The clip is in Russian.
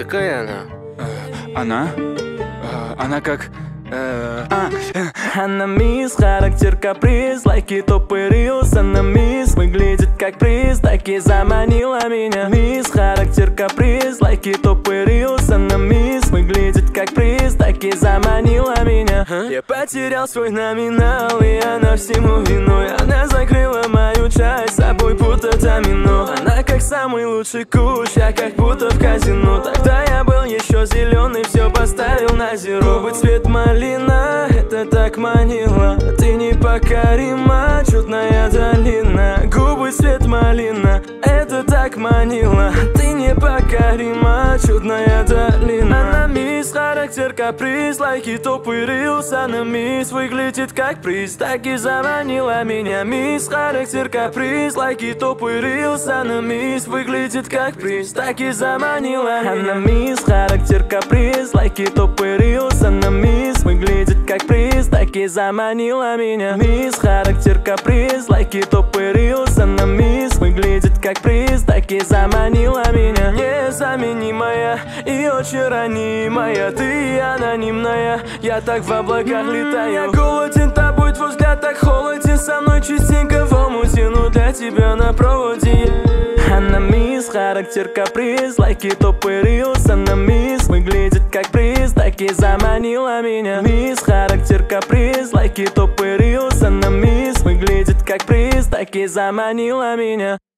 Какая она? Она как... Она мисс, характер каприз, лайки, топы, рилс. Она мисс, выглядит как приз, так и заманила меня. Мисс, характер каприз, лайки, топы, рилс. Она мисс, выглядит как приз, так и заманила меня. Я потерял свой номинал, и она всему виной. Она закрыла мою часть, собой будто домино. Она как самый лучший куш, я как будто в казино. Тогда я был еще зеленый, все поставил на зеро. Губы цвет малина, это так манило. Ты непокорима, чудная долина. Губы цвет малина, это так манило. Ты непокорима, чудная долина. Она мисс, характер каприз, лайки, топы, рилс. Она мисс, выглядит как приз, так и заманила меня. Мисс, характер каприз, лайки, топы, рилс. Она мисс, выглядит как приз, так и заманила меня. Она мисс, характер каприз, лайки, топы, рилс. Она мисс, выглядит как приз, так и заманила меня. Мисс, характер каприз, лайки, топы, рилс. Она мисс, выглядит как приз, так и заманила меня. Незаменимая и очень ранимая, ты анонимная, я так в облаках летаю. Я голоден тобой, твой взгляд так холоден, со мной частенько в омуте, но для тебя на проводе. Она мисс, характер каприз, лайки, топы, рилс. Она мисс, выглядит как приз, так и заманила меня. Мисс, характер каприз, лайки, топы, рилс. Она мисс, выглядит как приз, так и заманила меня.